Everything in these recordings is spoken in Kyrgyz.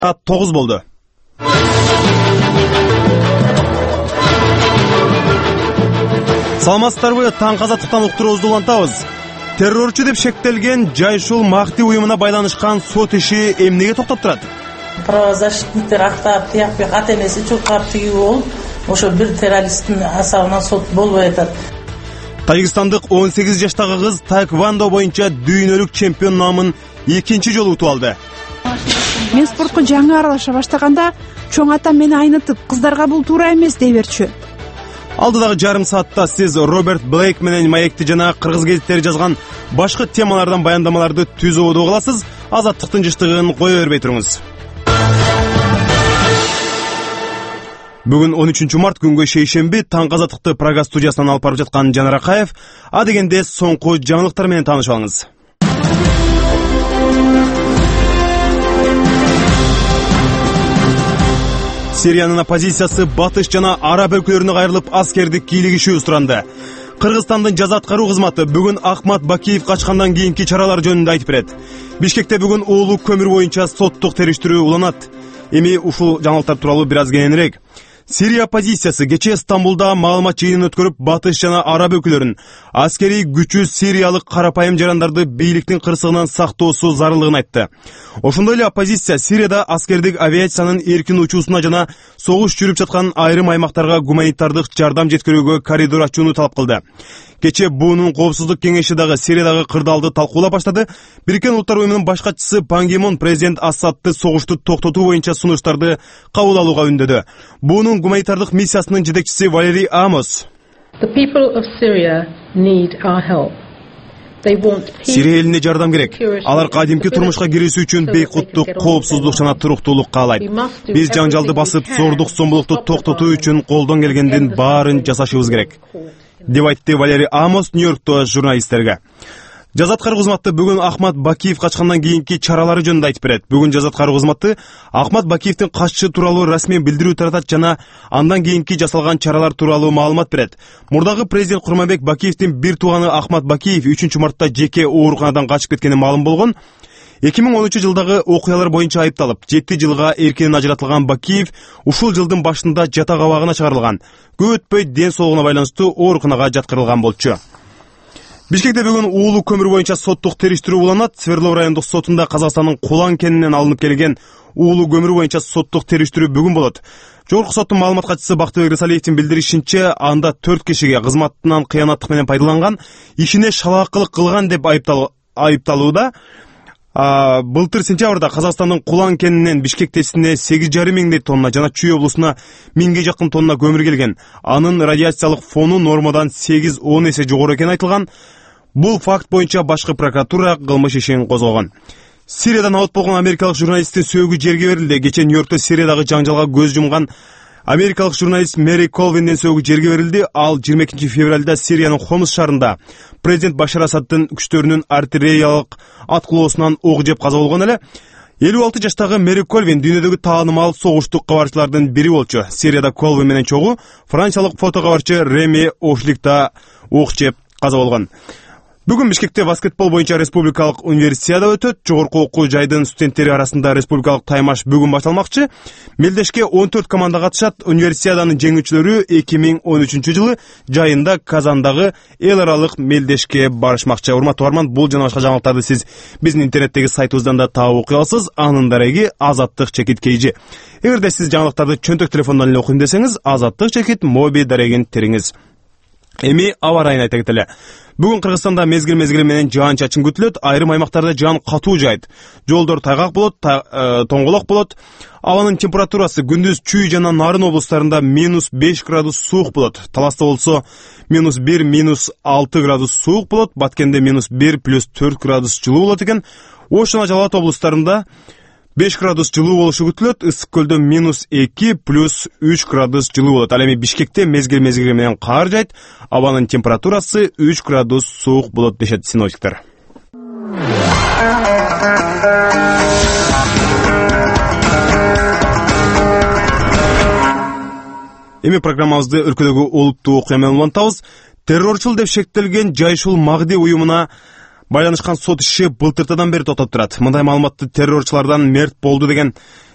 9 болду. Саламатсыздарбы, таң азаттыктан уктуруубузду улантабыз. Террорчу деп шектелген Жайшул Махди уюмуна байланышкан сот иши эмнеге токтоп турат? Правозащитниктер актап, тияпбек ата-энеси чуркап тигүү болуп, ошо бир террористтин асабынан сот болбой атат. Тажикстандык 18 жаштагы кыз таэквондо боюнча дүйнөлүк чемпион наамын экинчи жолу утуп алды. Мен спортко жаңы аралаша баштаганда чоң атам мени айнытып, кыздарга бул туура эмес дей берчү. Алдыдагы жарым саатта сиз Роберт Блейк менен маекти жана кыргыз гезиттери жазган башка темалардан баяндамаларды түзүп угуу кыласыз. Азаттыктын жыштыгын кое бербей туруңуз. Бүгүн 13 март күнгө шейшемби таң азаттыкты Прага студиясынан алып барып жаткан Жанар Акаев. А дегенде соңку жаңылыктар менен таанышып алыңыз. Сириянын оппозициясы батыш жана араб өлкөлөрүнө кайрылып аскердик кийлигишүү суранды. Кыргызстандын жаза аткаруу кызматы бүгүн Ахмат Бакиев качкандан кийинки чаралар жөнүндө айтып берет. Бишкекте бүгүн уулу көмүр боюнча соттук териштирүү уланат. Эми ушул жаңылыктар тууралуу бир аз кененирээк. Сирия оппозициясы кечээ Стамбулда маалымат жыйынын өткөрүп, батыш жана араб өлкөлөрүн аскерий күчү сириялык карапайым жарандарды бийликтин кырсыгынан сактоосу зарылдыгын айтты. Ошондой эле оппозиция Сирияда аскердик авиациянын эркин учуусуна жана согуш жүрүп жаткан айрым аймактарга гуманитардык жардам жеткирүүгө коридор ачууну талап кылды. Кечээ БУНун коопсуздук кеңеши дагы Сириядагы кырдаалды талкуулап баштады. Бириккен Улуттар уюмунун баш катчысы Пан Ги Мун президент Асадты согушту токтотуу боюнча сунуштарды кабыл алууга үндөдү. БУНун гуманитардык миссиясынын жетекчиси Валерий Амос. Сирия элине жардам керек. Алар кадимки турмушка кирүүсү үчүн бейкуттук, коопсуздук жана туруктуулук каалайт. Биз жаңжалды басып, зордук зомбулукту токтотуу үчүн колдон келгендин баарын жасашыбыз керек, деп айтты Валерий Амос Нью-Йоркто журналисттерге. Жаза аткаруу кызматы бүгүн Ахмат Бакиев качкандан кийинки чаралары жөнүндө айтып берет. Бүгүн жаза аткаруу кызматы Ахмат Бакиевдин качышы тууралуу расмий билдирүү таратат жана андан кийинки жасалган чаралар тууралуу маалымат берет. Мурдагы президент Курманбек Бакиевдин бир тууганы Ахмат Бакиев 3 мартта жеке ооруканадан качып кеткени маалым болгон. 2013 жылдагы окуялар боюнча айыпталып, 7 жылга эркинен ажыратылган Бакиев ушул жылдын башында жатак абагына чыгарылган. Көп өтпөй ден соолугуна байланыштуу ооруканага жаткырылган болчу. Бишкекте бүгүн уулу көмүр боюнча соттук териштирүү уланат. Свердлов райондук сотунда Казакстандын Кулан кенинен алынып келген уулу көмүр боюнча соттук териштирүү бүгүн болот. Жогорку соттун маалымат катчысы Бактыбек Рысалиевдин билдиришинче, анда 4 кишиге кызматынан кыянаттык менен пайдаланган, ишине шалаакылык кылган деп айыпталууда. Былтыр сентябрда Казакстандын Кулан кенинен Бишкек тесине 8,5 миңдей тонна жана Чүй облусуна 1000ге жакын тонна көмүр келген. Анын радиациялык фону нормадан 8-10 эсе жогору экени айтылган. Бул факт боюнча башкы прокуратура кылмыш ишин козгогон. Сириядан алып болгон америкалык журналисттин сөөгү жерге берилди. Кечээ Нью-Йоркто Сириядагы жаңжалга көз жумган америкалык журналист Мэри Колвиндин сөөгү жерге берилди. Ал 22 февралда Сириянын Хомс шаарында президент Башар Асаддын күчтөрүнүн артиллериялык аткылоосунан ок жеп каза болгон эле. 56 жаштагы Мэри Колвин дүйнөдөгү таанымал согуштук кабарчылардын бири болчу. Сирияда Колвин менен чогуу франциялык фотокабарчы Реми Ошликта ок жеп каза болгон. Бүгүн Бишкекте баскетбол боюнча республикалык универсиада өтөт. Жогорку окуу жайдын студенттери арасында республикалык таймаш бүгүн башталмакчы. Мелдешке 14 команда катышат. Универсиаданын жеңүүчүлөрү 2013 жылы жайында Казандагы эл аралык мелдешке барышмакчы. Урматтуу угарман, бул жана башка жаңылыктарды сиз биздин интернеттеги сайтыбыздан да таап окуй аласыз. Анын дареги Азаттык чекит KG. Эгерде сиз жаңылыктарды чөнтөк телефондон эле окуйм десеңиз, Азаттык чекит моби дарегин териңиз. Эми аба ырайын айта кетели. Бүгүн Кыргызстанда мезгил менен жаан-чачын күтүлөт. Айрым аймактарда жаан катуу жаайт. Жолдор тайгак болот, тоңголок болот. Абанын температурасы күндүз Чүй жана Нарын облустарында -5 градус суук болот. Таласта болсо -1, -6 градус суук болот. Баткенде -1 +4 градус жылуу болот экен. Ош жана Жалал Абад облустарында 5 градус жылуу болушу күтүлөт. Ысык көлдө -2 +3 градус жылуу болот. Ал эми Бишкекте мезгил менен кар жайт. Абанын температурасы 3 градус суук болот дешет синоптиктер. Эми программабызды өлкөдөгү олуттуу окуя менен улантабыз. Террорчул деп шектелген Жайшул Махди уюмуна байланышкан сот иши былтыртадан бери токтоп турат. Мындай маалыматты террорчулардан мерт болду деген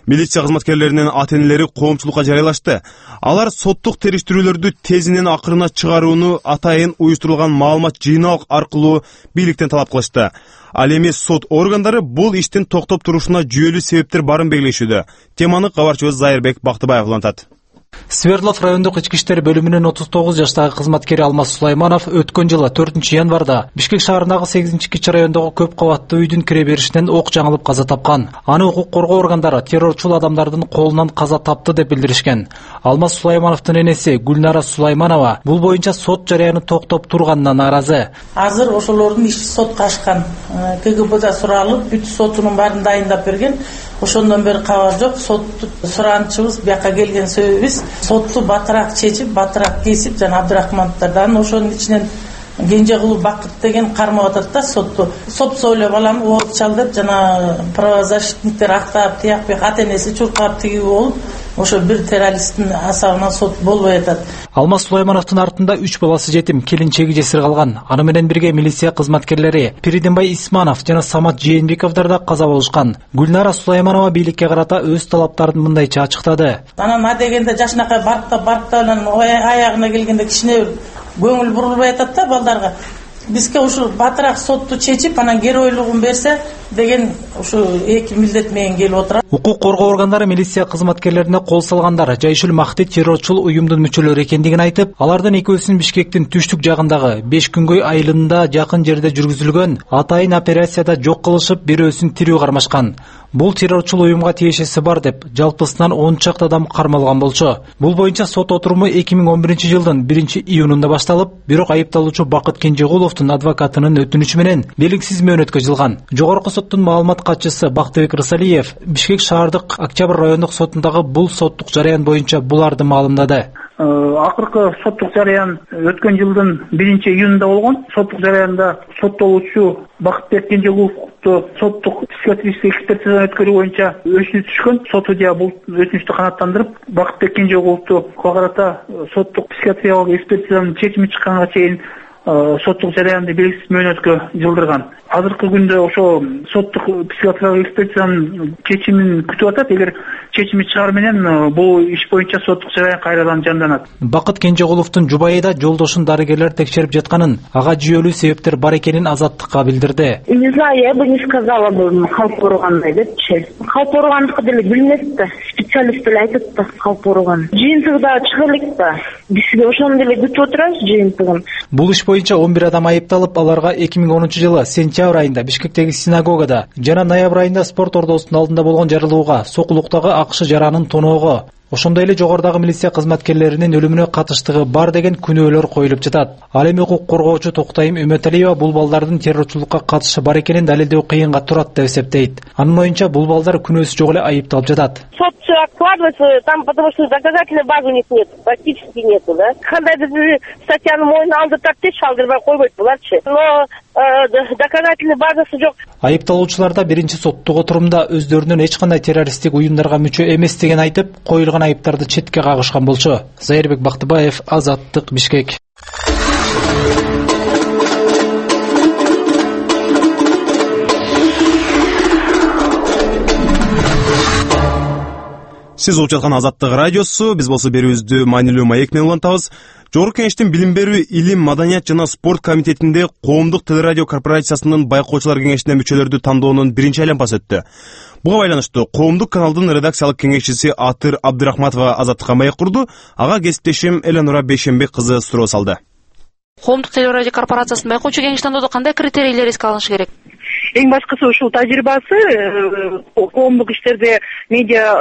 Милиция кызматкерлеринин ата-энелери коомчулукка жарыялашты. Алар соттук териштирүүлөрдү тезинен акырына чыгарууну атайын уюштурулган маалымат жыйноо аркылуу бийликтен талап кылышты. Ал эми сот органдары бул иштин токтоп турушуна жүйөлүү себептер барын белгилешүүдө. Теманы кабарчыбыз Зайырбек Бактыбаев улантат. Свердлов райондук ички иштер бөлүмүнүн 39 жаштагы кызматкери Алмаз Сулайманов өткөн жылы 4 январда Бишкек шаарындагы 8-кичи райондогу көп кабаттуу үйдүн кире беришинен ок жаңылып каза тапкан. Аны укук коргоо органдары террорчул адамдардын колунан каза тапты деп билдиришкен. Алмаз Сулаймановдун энеси Гүлнара Сулайманова бул боюнча сот жарыяны токтоп турганына нааразы. Азыр ошолордун иши сотко ашкан. КГБда суралып, бүт сотунун баарын дайындап берген. Ошондон бери кабар жок. Сот суранчыбыз бияка келген себебибиз сотту батыраак чечип, батыраак кесип, жана Абдрахмановдордан ошонун ичинен Кенжегулов Бакыт деген кармап атат да сотту. Сопсо эле баланы оорукчал деп жана правозащитниктер актап, тиякпек ата-энеси чуркап тиги болуп, ошо бир террористтин асабынан сот болбой атат. Алмаз Сулаймановдун артында 3 баласы жетим, келинчеги жесир калган. Аны менен бирге милиция кызматкерлери Пириденбай Исманов жана Самат Жээнбековдор да каза болушкан. Гүлнара Сулайманова бийликке карата өз талаптарын мындайча ачыктады. Анан дегенде жашынакай барктап анан аягына келгенде кичине көңүл бурулбай атат да балдарга. Бизге ушу батыраак сотту чечип, анан геройлугун берсе деген ушу эки милдет менен келип отурат. Укук коргоо органдары милиция кызматкерлерине кол салгандар Жайшул Махти террорчул уюмдун мүчөлөрү экендигин айтып, алардын экөөсүнүн Бишкектин түштүк жагындагы 5 күнгөй айылында жакын жерде жүргүзүлгөн атайын операцияда жок кылышып, бирөөсүн тирүү кармашкан. Бул террорчул уюмга тиешеси бар деп, жалпысынан 10 чакты адам кармалган болчу. Бул боюнча сот отуруму 2011 жылдын 1-июнунда башталып, бирок айыпталуучу Бакыт Кенжегуловдун адвокатынын өтүнүчү менен белгисиз мөөнөткө жылган. Жогорку соттун маалымат катчысы Бактыбек Рысалиев Бишкек шаардык Октябрь райондук сотундагы бул соттук жарыян боюнча буларды маалымдады. Акыркы соттук жарыян өткөн жылдын 1-июнунда болгон. Соттук жарыянда соттолуучу Бакытбек Кенжегуловду соттук психиатрический экспертизадан өткөрүү боюнча өчүнүш түшкөн. Сот судья бул өтүнүштү канааттандырып, Бакытбек Кенжегуловду карата соттук психиатриялык экспертизанын чечими чыкканга чейин соттук жарыянды белгисиз мөөнөткө жылдырган. Азыркы күндө ошо соттук психиатриялык экспертизанын чечимин күтүп атат. Эгер чечими чыгар менен бул иш боюнча соттук жарыян кайрадан жанданат. Бакыт Кенжегуловдун жубайы да жолдошун дарыгерлер текшерип жатканын, ага жүйөлүү себептер бар экенин Азаттыкка билдирди. Не знаю, я бы не сказала бы калп ургандай депчи. Калп ургандыкы деле билмес да. Специалист деле айтат да калп урган. Жыйынтыгы да чыга элек да. Бизге ошону деле күтүп отурабыз жыйынтыгын. Бул иш боюнча 11 адам айыпталып, аларга 2010 жылы сентябрь айында Бишкектеги синагогада жана ноябрь айында спорт ордосунун алдында болгон жарылууга, сокулуктагы акшы жаранын тоноого, ошондой эле жогорудагы милиция кызматкерлеринин өлүмүнө катыштыгы бар деген күнөөлөр коюлуп жатат. Ал эми укук коргоочу Токтайым Үмөталиева бул балдардын террорчулукка катышы бар экенин далилдөө кыйынга турат деп эсептейт. Анын оюнча бул балдар күнөөсү жок эле айыпталып жатат. Суд все откладывается там, потому что доказательной базы у них нет, практически нету, да. Кандай бир статьяны мойнуна алды так тез шалдырбай койбойт буларчы. Но доказательный базасы жок. Айыпталуучулар да биринчи соттук отурумда өздөрүнүн эч кандай террористтик уюмдарга мүчө эместигин айтып, коюлган айыптарды четке кагышкан болчу. Зайырбек Бактыбаев, Азаттык, Бишкек. Сиз угуп жаткан Азаттык радиосу, биз болсо берүүбүздү маанилүү маек менен улантабыз. Жогорку Кеңештин билим берүү, илим, маданият жана спорт комитетинде коомдук телерадио корпорациясынын байкоочулар кеңешине мүчөлөрдү тандоонун биринчи айланмасы өттү. Буга байланыштуу коомдук каналдын редакциялык кеңешчиси Атыр Абдрахматова Азаттыкка маек курду. Ага кесиптешим Эленура Бейшенбек кызы суроо салды. Коомдук телерадио корпорациясынын байкоочу кеңеш тандоодо кандай критерийлер эске алынышы керек? Эң башкысы ушул тажрыйбасы коомдук иштерде медиа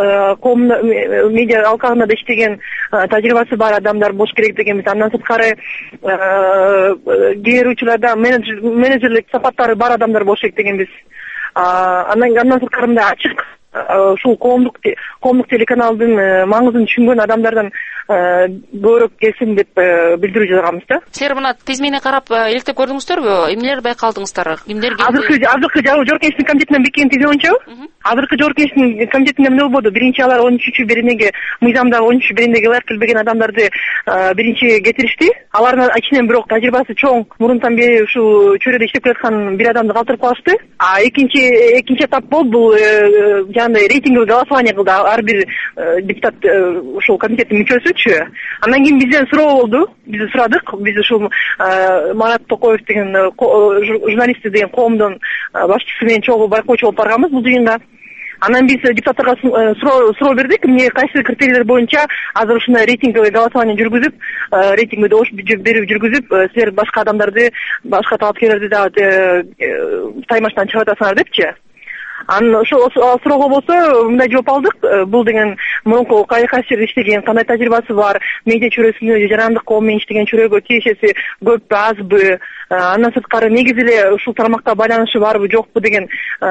алкагында иштеген тажрыйбасы бар адамдар болуш керек дегенбиз. Андан сырткары кээ бир учурларда менеджерлик сапаттары бар адамдар болуш керек дегенбиз. Андан сырткары мындай ачык ушул коомдук телеканалдын маңызын түшүнгөн адамдардан көбүрөөк келсин деп билдирүү жасаганбыз да. Силер мына тизмене карап иликтеп көрдүңүздөрбү? Эмнелер байкалдыңыздар? Кимдер келди? Азыркы жогорку кеңештин комитетинен беккен тизме боюнча азыркы жогорку кеңештин комитетинде эмне болбоду? Биринчи алар 13-беренеге мыйзамдагы 13-беренеге ылайык келбеген адамдарды биринчи кетиришти. Алардын ичинен бирок тажрыйбасы чоң, мурунтан бери ушул чөйрөдө иштеп келаткан бир адамды калтырып калышты. Экинчи этап болду, бул жаңағыдай рейтинговый голосование кылды ар бир депутат ошол комитеттин мүчөсүчү. Андан кийин бизден суроо болду. Биз сурадык. Биз ушул Марат Токоев деген журналисти деген коомдун башчысы менен чогуу байкоочу болуп барганбыз бул жыйынга. Анан биз депутаттарга суроо бердик. Эмне кайсы критерийлер боюнча азыр ушундай рейтинговый голосование жүргүзүп, рейтингге добуш берип жүргүзүп, силер башка адамдарды, башка талапкерлерди дагы таймаштан чыгып атасыңар депчи. Анан ошол суроого болсо мындай жооп алдык. Бул деген мурунку кайсы жерде иштеген, кандай тажрыйбасы бар, медиа чөйрөсүндө жарандык коом менен иштеген чүрөөгө тиешеси көппү, азбы, андан сырткары негизи эле ушул тармакта байланышы барбы, жокпу деген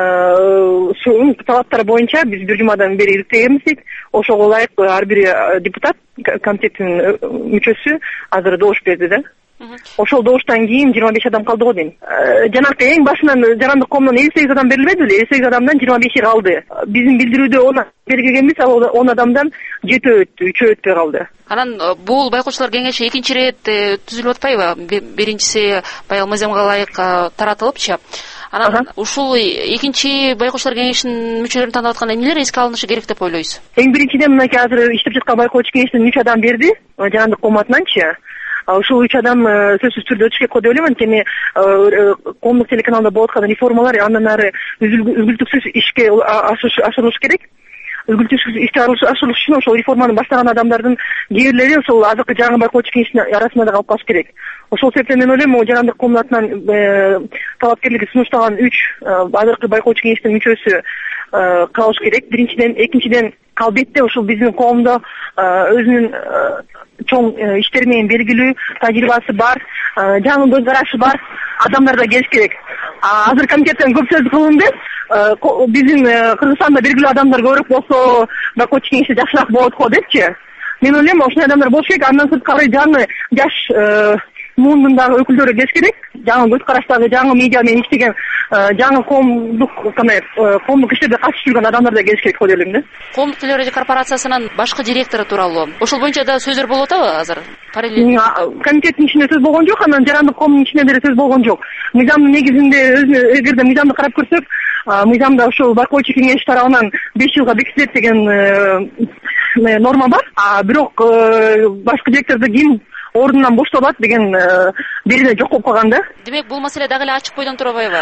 талаптар боюнча биз бир жумадан бери иликтегенбиз дейт. Ошого ылайык ар бир депутат, комитеттин мүчөсү азыр добуш берди да. Ошол добуштан кийин 25 адам калды го дейм. Жанагы эң башынан жарандык коомдон 58 адам берилбеди беле, 58 адамдан 25 калды. Биздин билдирүүдө 10 бергенбиз, ал 10 адамдан 7 өттү, 3 өтпөй калды. Анан бул байкоочулар кеңеши экинчи ирет түзүлүп атпайбы? Биринчиси баягы мыйзамга ылайык таратылыпчы. Анан ушул экинчи байкоочулар кеңешинин мүчөлөрүн тандап атканда эмнелер эске алынышы керек деп ойлойсуз? Эң биринчиден мынакей азыр иштеп жаткан байкоочу кеңештен 3 адам берди, жарандык коом атынанчы. Ушул 3 адам сөзсүз түрдө өтүш керек деп ойлойм. Анткени коомдук телеканалда болуп аткан реформалар андан ары үзгүлтүксүз ишке ашырылыш керек. Үзгүлтүксүз ишке ашырылыш үчүн ошол реформаны баштаган адамдардын кээ бирлери ошол азыркы жаңы байкоочу кеңештин арасында да калып калыш керек. Ошол себептен мен ойлойм, жарандык коомдун атынан талапкерлиги сунуштаган 3 азыркы байкоочу кеңештин мүчөсү калыш керек. Биринчиден, экинчиден албетте ушул биздин коомдо өзүнүн чоң иштери менен белгилүү тажрыйбасы бар, жаңы көз карашы бар адамдар да келиш керек. Азыр комитеттен көп сөз кылынды. Биздин Кыргызстанда белгилүү адамдар көбүрөөк болсо, байкоочу кеңеште жакшыраак болот го депчи. Мен ойлойм, ошондой адамдар болуш керек. Андан сырткары жаңы жаш муундун дагы өкүлдөрү келиш керек. Жаңы көз караштагы, жаңы медиа менен иштеген, жаңы коомдук иштерде катышып жүргөн адамдар да келиш керек деп ойлойм да. Коомдук телерадио корпорациясынын башкы директору тууралуу ошол боюнча да сөздөр болуп атабы азыр? Комитеттин ичинде сөз болгон жок, анан жарандык коомдун ичинде деле сөз болгон жок. Мыйзамдын негизинде эгерде мыйзамды карап көрсөк, мыйзамда ошол байкоочу кеңеш тарабынан 5 жылга бекитилет деген норма бар. Бирок башкы директорду ким ордунан боштолот деген бериле жок болуп калган да. Демек бул маселе дагы эле ачык бойдон турбайбы?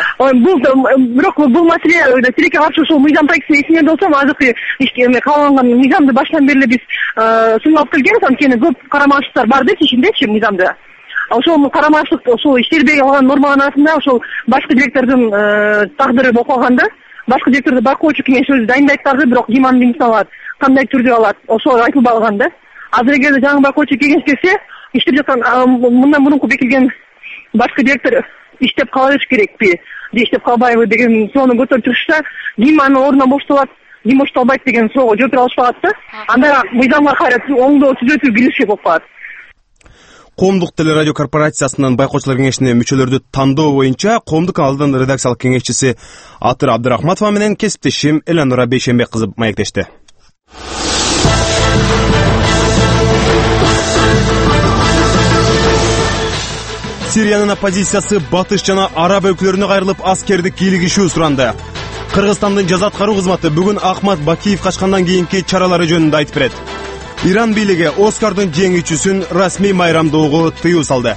Бирок бул маселе тилекке каршы ушул мыйзам проектин эсине болсом, азыркы кабылган мыйзамды баштан бери биз сунуп алып келгенбиз, анткени көп карамаштыктар бар депчи ичиндечи мыйзамда. Ошол карамаштык ошол иштелбей калган норманын арасында ошол башкы директордун тагдыры болуп калганда, башкы директорду байкоочу кеңеш өзү дайындайт дагы, бирок ким аны жумуштан алат, кандай түрдө алат, ошол айтылбай калган да. Азыр эгерде жаңы байкоочу кеңеш келсе, иштеп жаткан мындан мурунку бекитилген башкы директор иштеп кала бериш керекпи, же иштеп калбайбы деген суроону көтөрүп турушса, ким анын ордунан боштолот, ким боштолбойт деген суроого жооп бере алышпагат да. Анда мыйзамга кайра оңдоо түзөтүү кириши болуп калат. Коомдук телерадио корпорациясынын байкоочулар кеңешине мүчөлөрдү тандоо боюнча коомдук каналдын редакциялык кеңешчиси Атыр Абдырахматова менен кесиптешим Эланура Бейшенбек кызы маектешти. Сириянын оппозициясы батыш жана араб өлкөлөрүнө кайрылып аскерди кийлигишүү суранды. Кыргызстандын жаза аткаруу кызматы бүгүн Ахмат Бакиев качкандан кийинки чаралары жөнүндө айтып берет. Иран бийлиги Оскардын жеңүүчүсүн расмий майрамдоого тыюу салды.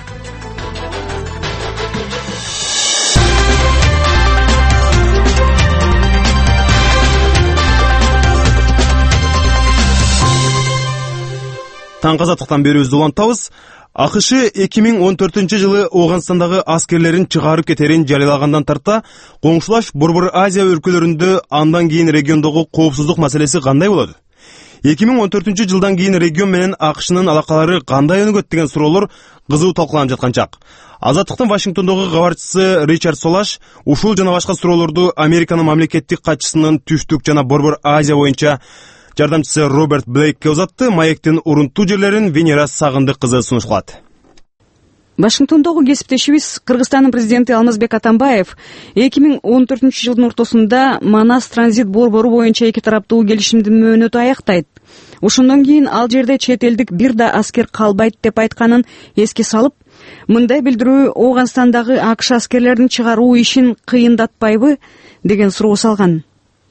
Таңкы азаттыктан берүүбүздү улантабыз. АКШ 2014-жылы Оганстандагы аскерлерин чыгарып кетерин жарыялагандан тарта, коңшулаш Борбор Азия өлкөлөрүндө андан кийин региондогу коопсуздук маселеси кандай болот? 2014-жылдан кийин регион менен АКШнын алакалары кандай өнүгөт деген суроолор кызуу талкууланып жаткан чак. Азаттыктын Вашингтондогу кабарчысы Ричард Солаш ушул жана башка суроолорду Американын мамлекеттик катчысынын түштүк жана Борбор Азия боюнча жардамчысы Роберт Блейкке узатты. Маектин урунттуу жерлерин Венера Сагындык кызы сунушталат. Вашингтондогу кесиптешибиз Кыргызстандын президенти Алмазбек Атамбаев 2014-жылдын ортосунда Манас транзит борбору боюнча эки тараптуу келишимдин мөөнөтү аяктайт. Ошондон кийин ал жерде чет элдик бир да аскер калбайт деп айтканын эске салып, мындай билдирүү Оганстандагы АКШ аскерлерин чыгаруу ишин кыйындатпайбы деген суроо салган.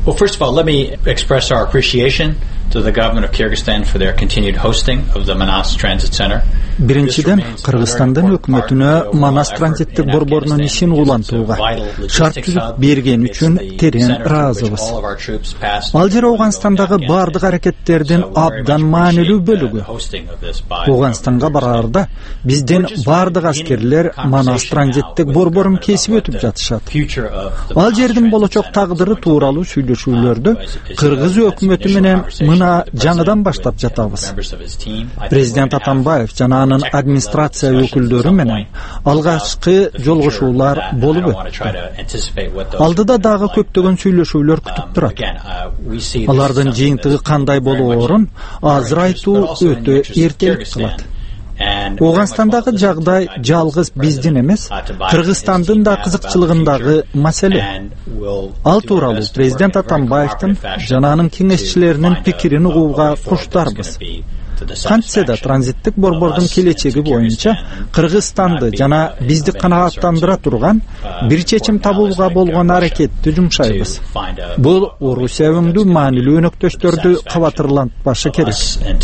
Well, first of all, let me express our appreciation to the government of Kyrgyzstan for their continued hosting of the Manas Transit Center. Биринчиден, Кыргызстандын өкмөтүнө Манас транзиттик борборунун ишин улантууга шарт түзүп берген үчүн терең ыраазыбыз. Ал жер Ауганстандагы бардык аракеттердин абдан маанилүү бөлүгү. Ауганстанга бараарда биздин бардык аскерлер Манас транзиттик борборун кесип өтүп жатышат. Ал жердин болочок тагдыры тууралуу сүйлөшүүлөрдү Кыргыз өкмөтү менен мына жаңыдан баштап жатабыз. Президент Атамбаев жана анын администрация өкүлдөрү менен алгачкы жолугушуулар болуп өттү. Алдыда дагы көптөгөн сүйлөшүүлөр күтүп турат. Алардын жыйынтыгы кандай болоорун азыр айтуу өтө эртелик кылат. Ауганстандагы жагдай жалгыз биздин эмес, Кыргызстандын да кызыкчылыгындагы маселе. Ал тууралуу президент Атамбаевдин жана анын кеңешчилеринин пикирин угууга куштарбыз. Кантсе да транзиттик борбордун келечеги боюнча Кыргызстанды жана бизди канааттандыра турган бир чечим табууга болгон аракетти жумшайбыз. Бул Орусия өңдүү маанилүү өнөктөштөрдү кабатырлантпашы керек.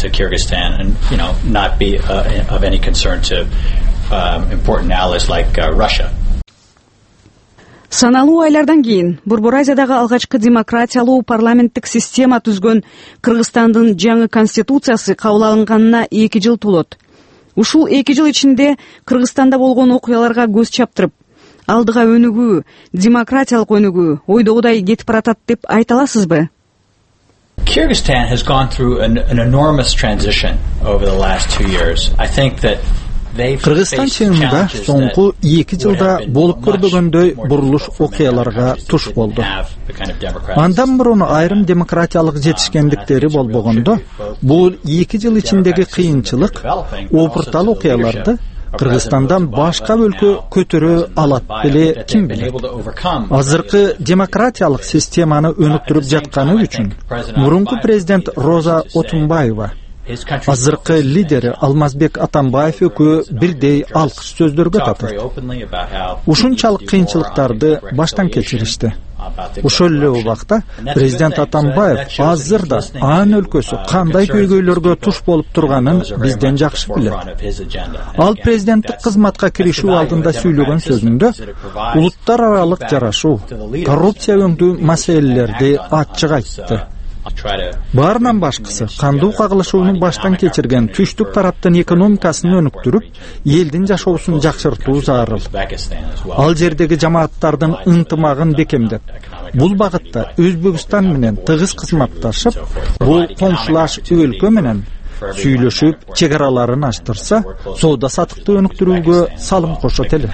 Саналуу айлардан кийин Борбор Азиядагы алгачкы демократиялуу парламенттик система түзгөн Кыргызстандын жаңы конституциясы кабыл алынганына 2 жыл толот. Ушул 2 жыл ичинде Кыргызстанда болгон окуяларга көз чаптырып, алдыга өнүгүү, демократиялык өнүгүү ойдогудай кетип баратат деп айта аласызбы? Kyrgyzstan has gone through an enormous transition over the last 2 years. I think that Кыргызстан чыгымында соңку 2 жылда болуп көрбөгөндөй бурулуш окуяларга туш болду. Андан мурун айрым демократиялык жетишкендиктери болбогондо, бул 2 жыл ичиндеги кыйынчылык опуртал окуяларды Кыргызстандан башка өлкө көтөрө алат беле ким билет. Азыркы демократиялык системаны өнүктүрүп жатканы үчүн мурунку президент Роза Отунбаева, азыркы лидери Алмазбек Атамбаев экөө бирдей алкыш сөздөргө татат. Ушунчалык кыйынчылыктарды баштан кечиришти. Ошол эле убакта президент Атамбаев азыр да анын өлкөсү кандай көйгөйлөргө туш болуп турганын бизден жакшы билет. Ал президенттик кызматка киришүү алдында сүйлөгөн сөзүндө улуттар аралык жарашуу, коррупция өңдүү маселелерди ачык айтты. Баарынан башкысы кандуу кагылышууну баштан кечирген түштүк тараптын экономикасын өнүктүрүп, элдин жашоосун жакшыртуу зарыл. Ал жердеги жамааттардын ынтымагын бекемдеп, бул багытта Өзбекстан менен тыгыз кызматташып, бул коңшулаш өлкө менен сүйлөшүп, чегараларын аштырса, соода сатыкты өнүктүрүүгө салым кошот эле.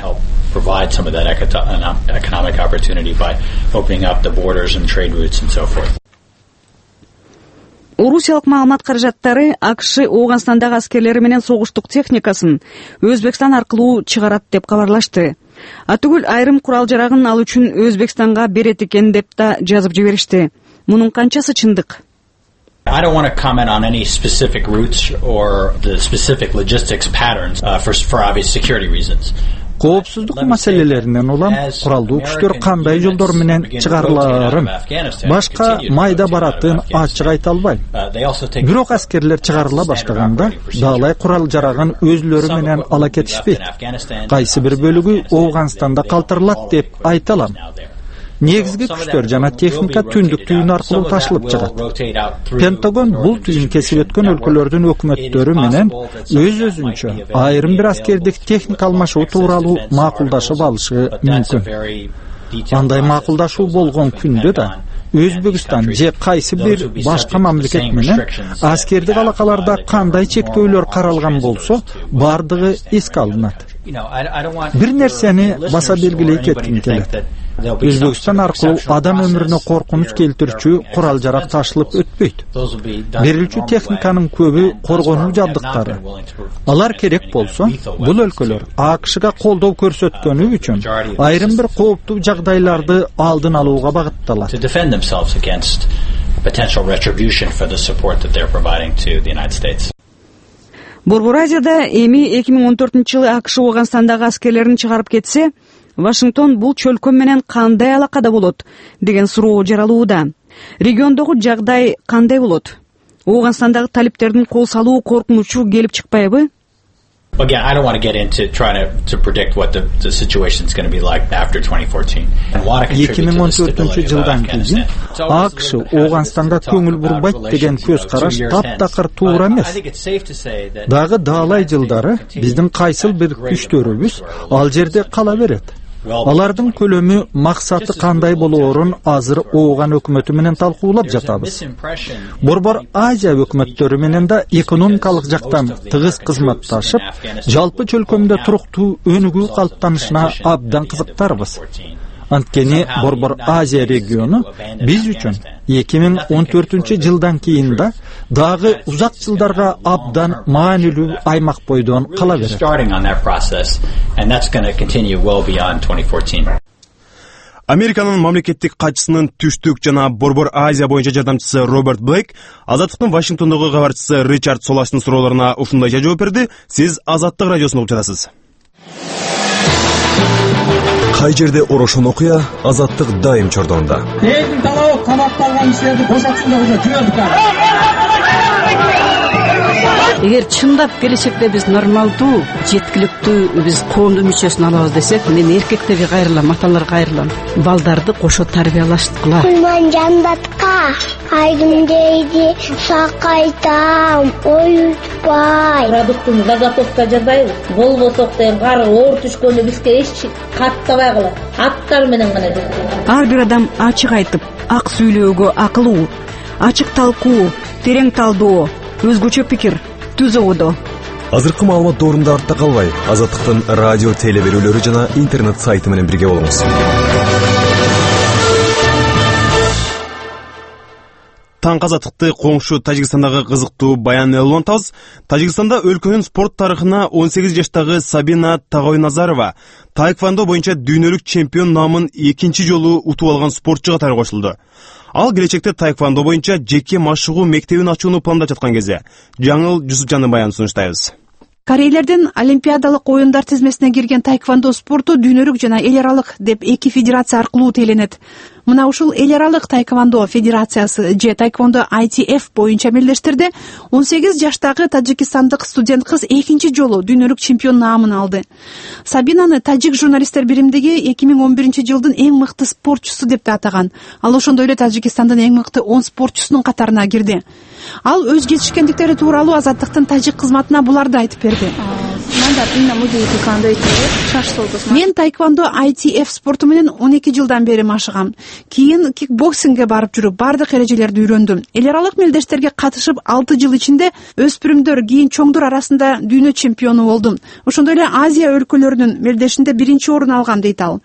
Орусиялык маалымат каражаттары АКШ Ауганстандагы аскерлери менен согуштук техникасын Өзбекстан аркылуу чыгарат деп кабарлашты. Атүгүл айрым курал жарагын ал үчүн Өзбекстанга берет экен деп да жазып жиберишти. Мунун канчасы чындык? I don't want to comment on any specific routes or the specific logistics patterns for obvious security reasons. Коопсуздук маселелеринен улам куралдуу күчтөр кандай жолдор менен чыгарылаарын башка майда баратын ачык айта албайм. Бирок аскерлер чыгарыла баштаганда далай курал жарагын өзлөрү менен ала кетишпейт. Кайсы бир бөлүгү Ауганстанда калтырылат деп айта алам. Негизги күчтөр жана техника түндүк түйүн аркылуу ташылып чыгат. Пентагон бул түйүн кесип өткөн өлкөлөрдүн өкмөттөрү менен өз-өзүнчө айрым бир аскердик техника алмашуу тууралуу макулдашып алышы мүмкүн. Андай макулдашуу болгон күндө да Өзбекстан же кайсы бир башка мамлекет менен аскердик алакаларда кандай чектөөлөр каралган болсо, бардыгы эске алынат. Бир нерсени баса белгилей кетким келет. Өзбекстан аркылуу адам өмүрүнө коркунуч келтирүүчү курал жарак ташылып өтпөйт. Берилчү техниканын көбү коргонуу жабдыктары. Алар керек болсо, бул өлкөлөр АКШга колдоо көрсөткөнү үчүн айрым бир кооптуу жагдайларды алдын алууга багытталат. Борбор Азияда эми 2014-жылы АКШ Ауганстандагы аскерлерин чыгарып кетсе, Вашингтон бул чөлкө менен кандай алакада болот деген суроо жаралууда. Региондогу жагдай кандай болот? Ооганстандагы талиптердин кол салуу коркунучу келип чыкпайбы? Again, I don't want to get into trying to predict what the situation is going to be like after 2014. 2014-жылдан кийин АКШ Ооганстанга көңүл бурбайт деген көз караш таптакыр туура эмес. Дагы даалай жылдары биздин кайсыл бир күчтөрүбүз ал жерде кала берет. Алардын көлөмү, максаты кандай болоорун азыр Ооган өкмөтү менен талкуулап жатабыз. Борбор Азия өкмөттөрү менен да экономикалык жактан тыгыз кызматташып, жалпы чөлкөмдө туруктуу өнүгүү калыптанышына абдан кызыктарбыз. Анткени Борбор Азия региону биз үчүн 2014-жылдан кийин да дагы узак жылдарга абдан маанилүү аймак бойдон кала берет. Американын мамлекеттик катчысынын түштүк жана Борбор Азия боюнча жардамчысы Роберт Блейк Азаттыктын Вашингтондогу кабарчысы Ричард Солаштын суроолоруна ушундайча жооп берди. Сиз Азаттык радиосун угуп жатасыз. Кай жерде орошон окуя, Азаттык дайым чордоонда. Элдин талабы кабатталган иштерди бошотсун деп жибердик. Эгер чындап келечекте биз нормалдуу, жеткиликтүү биз коомдун мүчөсүн алабыз десек, мен эркектерге кайрылам, аталарга кайрылам. Балдарды кошо тарбиялаштыкыла. Кулман жандатка айдым дейди, сакайтам, оютпай. Продуктун заготовка жасайбыз. Болбосок деген кары оор түшкөндө бизге эч каттабай калат. Аттар менен гана жасайбыз. Ар бир адам ачык айтып, ак сүйлөөгө акылуу, ачык талкуу, терең талдоо, өзгөчө пикир, түз ободо. Азыркы маалымат доорунда артта калбай, Азаттыктын радио телеберүүлөрү жана интернет сайты менен бирге болуңуз. Таңкы Азаттыкты коңшу Тажикстандагы кызыктуу баян улантабыз. Тажикстанда өлкөнүн спорт тарыхына 18 жаштагы Сабина Тагойназарова таэквондо боюнча дүйнөлүк чемпион наамын экинчи жолу утуп алган спортчу катары кошулду. Ал келечекте таэквондо боюнча жеке машыгуу мектебин ачууну пландап жаткан кезде Жаңыл Жусупжандын баянын сунуштайбыз. Корейлердин олимпиадалык оюндар тизмесине кирген таэквондо спорту дүйнөлүк жана эл аралык деп эки федерация аркылуу теленет. Мына ушул эл аралык таэквондо федерациясы же таэквондо ITF боюнча мелдештерде 18 жаштагы тажикстандык студент кыз экинчи жолу дүйнөлүк чемпион наамын алды. Сабинаны тажик журналисттер биримдиги 2011-жылдын эң мыкты спортчусу деп атаган. Ал ошондой эле Тажикстандын эң мыкты 10 спортчусунун катарына кирди. Ал өз жетишкендиктери тууралуу Азаттыктын тажик кызматына буларды айтып берди. Мен таэквондо ITF спорту менен 12 жылдан бери машыгам. Кийин кикбоксингге барып жүрүп, бардык эрежелерди үйрөндүм. Эл аралык мелдештерге катышып 6 жыл ичинде өспүрүмдөр, кийин чоңдор арасында дүйнө чемпиону болдум. Ошондой эле Азия өлкөлөрүнүн мелдешинде биринчи орун алгам дейт ал.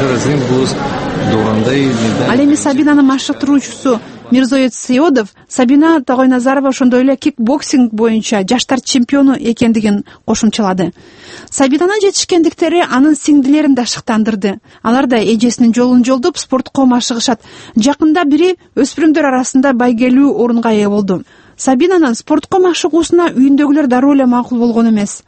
Ал эми Сабинанын машыктыруучусу Мирзоет Сеодов Сабина Тагойназарова ошондой эле кикбоксинг боюнча жаштар чемпиону экендигин кошумчалады. Сабинанын жетишкендиктери анын сиңдилерин да шыктандырды. Алар да эжесинин жолун жолдоп спортко машыгышат. Жакында бири өспүрүмдөр арасында байгелүү орунга ээ болду. Сабинанын спортко машыгуусуна үйүндөгүлөр дароо эле макул болгон эмес.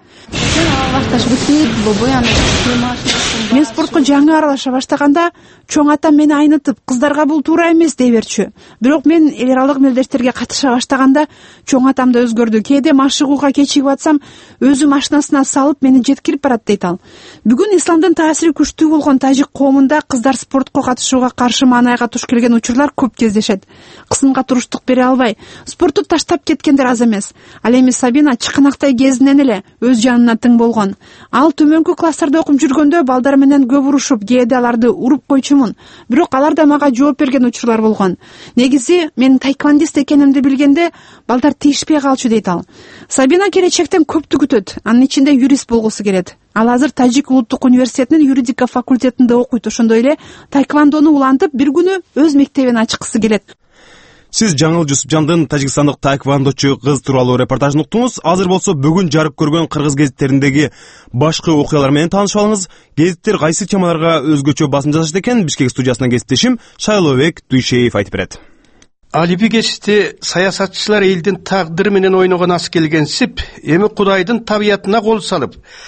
Мен спортко жаңы аралаша баштаганда чоң атам мени айнытып, кыздарга бул туура эмес дей берчү. Бирок мен эл аралык мелдештерге катыша баштаганда чоң атам да өзгөрдү. Кээде машыгууга кечигип атсам, өзү машинасына салып мени жеткирип барат дейт ал. Бүгүн исламдын таасири күчтүү болгон тажик коомунда кыздар спортко катышууга каршы маанайга туш келген учурлар көп кездешет. Кысымга туруштук бере албай, спортту таштап кеткендер аз эмес. Ал эми Сабина чыканактай кезинен эле өз жанына тың болгон. Ал төмөнкү класстарда окуп жүргөндө балдар менен көп урушуп, кээде аларды уруп койчумун. Бирок алар да мага жооп берген учурлар болгон. Негизи мен таэквондист экенимди билгенде балдар тийишпей калчу дейт ал. Сабина келечектен көптү күтөт. Анын ичинде юрист болгусу келет. Ал азыр Тажик улуттук университетинин юридика факультетинде окуйт. Ошондой эле таэквондону улантып, бир күнү өз мектебин ачкысы келет. Сиз Жаңыл Жусупжандын тажикстандык таэквондочу кыз тууралуу репортажын уктуңуз. Азыр болсо бүгүн жарык көргөн кыргыз гезиттериндеги башкы окуялар менен таанышып алыңыз. Гезиттер кайсы темаларга өзгөчө басым жасашат экен? Бишкек студиясынан кесиптешим Шайлообек Дүйшеев айтып берет. Алиби кесипти саясатчылар элдин тагдыры менен ойногон ас келгенсип, эми Кудайдын табиятына кол салып,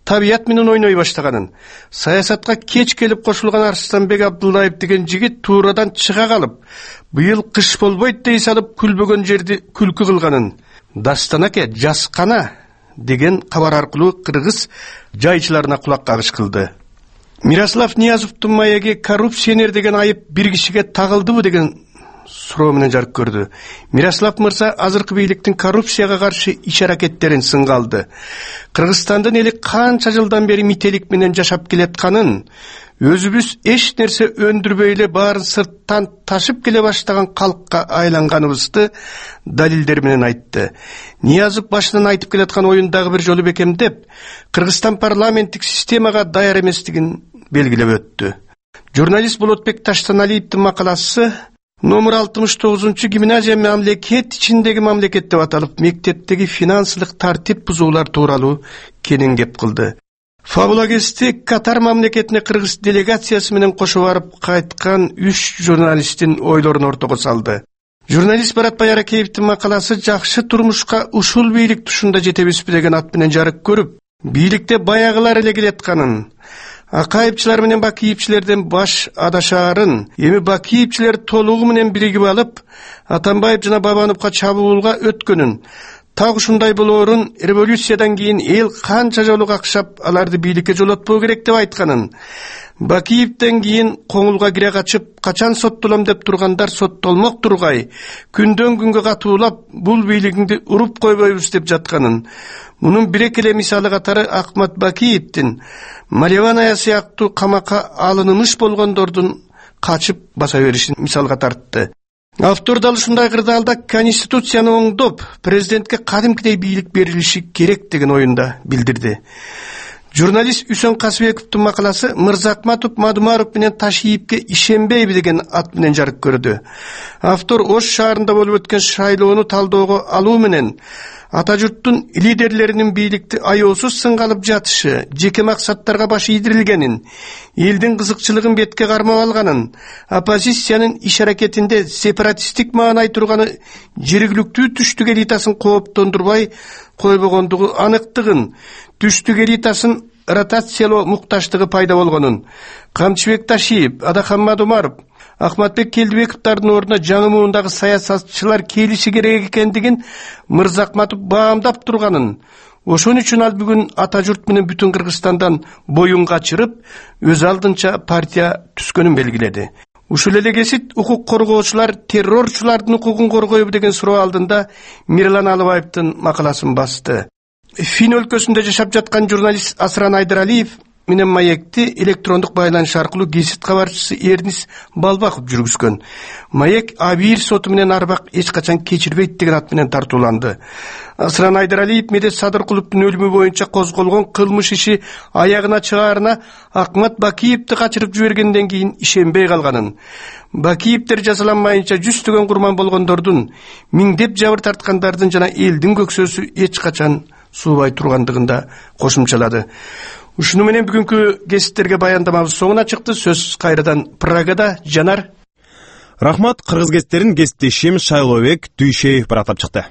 табият менен ойной баштаганын, саясатка кеч келип кошулган Арстанбек Абдуллаев деген жигит туурадан чыга калып, быйыл кыш болбойт дей салып күлбөгөн жерди күлкү кылганын, Дастан аке жаскана деген кабар аркылуу кыргыз жайчыларына кулак кагыш кылды. Мирослав Ниязовдун маеги коррупционер деген айып бир кишиге тагылдыбы деген суроо менен жарык көрдү. Мирослав мырза азыркы бийликтин коррупцияга каршы иш-аракеттерин сынга алды. Кыргызстандын эли канча жылдан бери мителик менен жашап келатканын, өзүбүз эч нерсе өндүрбөй эле баарын сырттан ташып келе баштаган калкка айланганыбызды далилдер менен айтты. Ниязов башынан айтып келаткан оюн дагы бир жолу бекемдеп, Кыргызстан парламенттик системага даяр эместигин белгилеп өттү. Журналист Болотбек Таштаналиевдин макаласы номер 69 гимназия мамлекет ичиндеги мамлекет деп аталып, мектептеги финансылык тартип бузуулар тууралуу кенен кылды. Фабулагести Катар мамлекетине кыргыз делегациясы менен кошо барып кайткан 3 журналисттин ойлорун ортого салды. Журналист Барат Байракеевдин макаласы жакшы турмушка ушул бийлик тушунда жетебизби деген ат менен жарык көрүп, бийликте баягылар эле келатканын, Акаевчилар менен Бакиевчилерден баш адашаарын, эми Бакиевчилер толугу менен биригип алып, Атамбаев жана Бабановго чабуулга өткөнүн, так ушундай болоорун революциядан кийин эл канча жолу какшап аларды бийликке жолотпоо керек деп айтканын, Бакиевден кийин коңулга кире качып, качан соттолом деп тургандар соттолмок тургай, күндөн күнгө катуулап, бул бийлигиңди уруп койбойбуз деп жатканын, мунун бирек эле мисалы катары Акмат Бакиевдин Мариванная сыяктуу камакка алынымыш болгондордун качып баса беришин мисалга тартты. Автор дал ушундай кырдаалда Конституцияны оңдоп, президентке кадимкидей бийлик берилиши керек деген оюнда билдирди. Журналист Үсөн Касыбековдун макаласы Мырзакматов Мадумаров менен Ташиевке ишенбейби деген ат менен жарык көрдү. Автор Ош шаарында болуп өткөн шайлоону талоого алуу менен ата журттун лидерлеринин бийликти аяосуз сынга алып жатышы, жеке максаттарга баш ийдирилгенин, элдин кызыкчылыгын бетке кармап алганын, оппозициянын иш-аракетинде сепаратисттик маанай турганы жергиликтүү түштүк элитасын кооптондурбай койбогондугу аныктыгын, түштүк элитасын ротациялоо мукташтыгы пайда болгонун, Камчыбек Ташиев, Адахан Мадумаров, Ахматбек Келдибековдардын ордуна жаңы муундагы саясатчылар келиши керек экендигин Мырзакматов баамдап турганын, ошон үчүн ал бүгүн ата журт менен бүтүн Кыргызстандан боюн качырып, өз алдынча партия түзгөнүн белгиледи. Ушул эле кесип укук коргоочулар террорчулардын укугун коргойбу деген суроо алдында Мирлан Алыбаевдин макаласын басты. Фин өлкөсүндө жашап жаткан журналист Асран Айдаралиев менен маекти электрондук байланыш аркылуу гезит кабарчысы Эрнис Балбаков жүргүзгөн. Маек Абийир соту менен Арбак эч качан кечирбейт деген ат менен тартууланды. Асран Айдаралиев Медет Садыркуловдун өлүмү боюнча козголгон кылмыш иши аягына чыгаарына Акмат Бакиевди качырып жибергенден кийин ишенбей калганын, Бакиевдер жазаланмайынча жүздөгөн курман болгондордун, миңдеп жабыр тарткандардын жана элдин көксөсү эч качан суубай тургандыгында кошумчалады. Ушуну менен бүгүнкү гезиттерге баяндамабыз соңуна чыкты. Сөз кайрадан Прагада. Жанар. Рахмат. Кыргыз гезиттерин гезиттешим Шайлообек Дүйшеев барактап чыкты.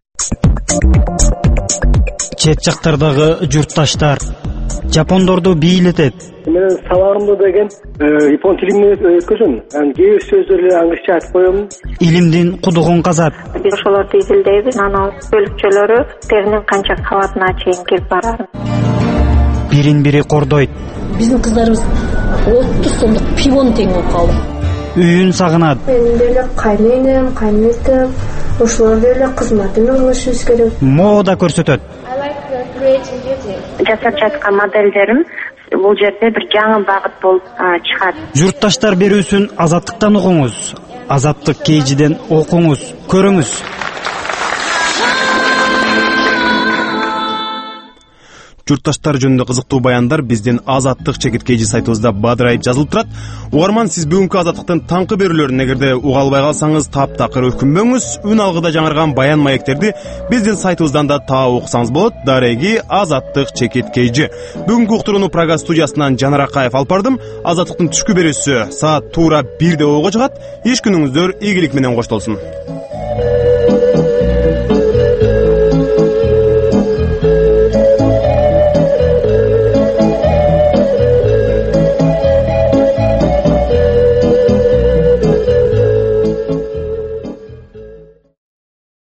Чет жактардагы журтташтар жапондорду бийлетет. Мен сабагымды деген япон тилинде өткөзөм. Кээ бир сөздөрдү англисче айтып коем. Илимдин кудугун казат. Биз ошолорду изилдейбиз. Анан бөлүкчөлөрү теринин канча кабатына чейин келип барат. Бирин-бири кордойт. Биздин кыздарыбыз 30 сомдук пивон тең болуп калды. Үйүн сагынат. Менин деле кайненем, кайнетем, ошолор деле кызматымды кылышыбыз керек. Мода көрсөтөт. Жасап жаткан моделдерим бул жерде бир жаңы багыт болуп чыгат. Журтташтар берүүсүн Азаттыктан угуңуз. Азаттык KG'ден окуңуз, көрүңүз. Журтташтар жөнүндө кызыктуу баяндар биздин Азаттык чекит KG сайтыбызда бадырайып жазылып турат. Угарман, сиз бүгүнкү Азаттыктын таңкы берүүлөрүн эгерде уга албай калсаңыз, таптакыр өкүнбөңүз. Үн алгыда жаңырган баян маектерди биздин сайтыбыздан да таап окусаңыз болот. Дареги Азаттык чекит KG. Бүгүнкү уктурууну Прага студиясынан Жанар Акаев алып бардым. Азаттыктын түшкү берүүсү саат туура 1-де ойго чыгат. Иш күнүңүздөр ийгилик менен коштолсун.